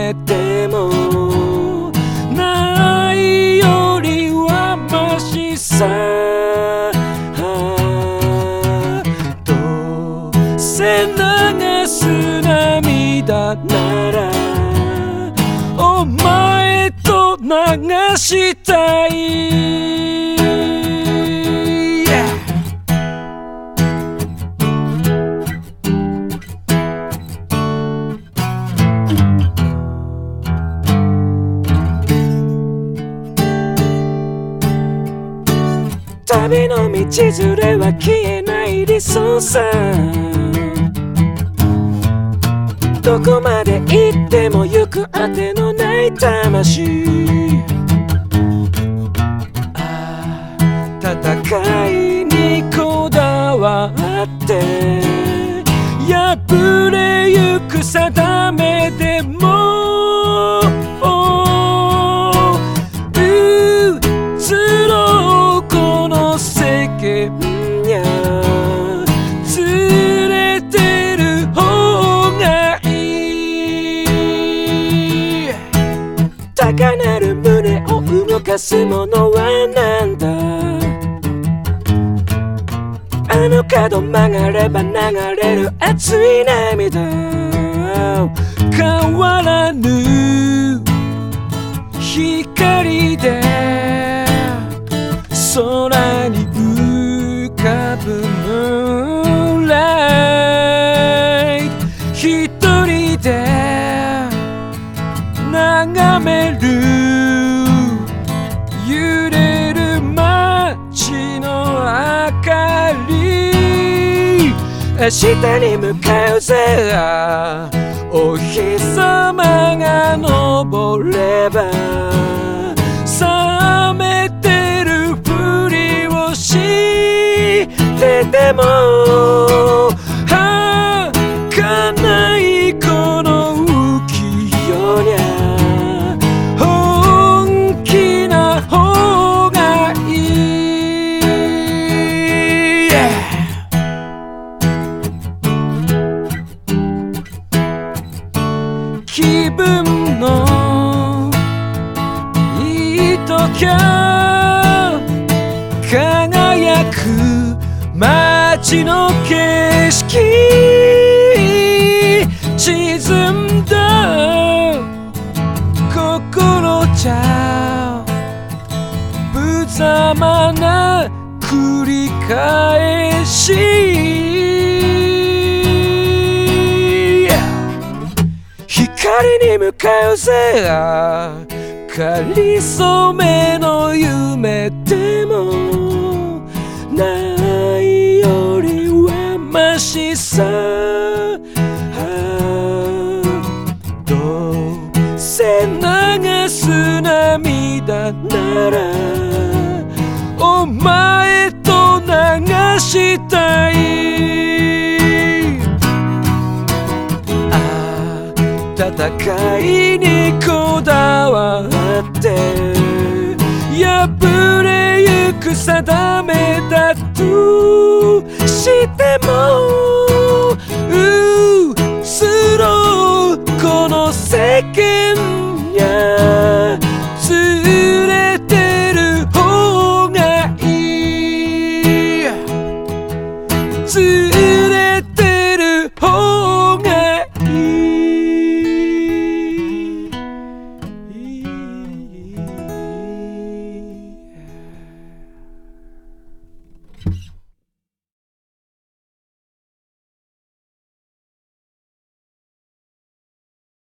めてもないよりはマシさ。どうせ流す涙ならお前と流したい。旅の道連れは消えない理想さ。どこまで行っても行くあてのない魂。戦いにこだわって破れゆく定めでも移ろうこの世間や連れてる方がいい。高鳴る胸を動かすものはなんだ。あの角曲がれば流れる熱い涙。変わらぬ光で空に浮かぶムーンライト。一人で眺める揺れる街の明かり。明日に向かうぜ。お日様が昇れば冷めてるふりをしてても儚いこの浮世にゃ本気な方がいい。気分のいいときゃ輝く街の景色。沈んだ心じゃ無様な繰り返し。光に向かうぜ。かりそめの夢でもないよりはマシさ。どうせ流す涙ならお前と流したい。戦いにこだわって破れゆく定めだとしても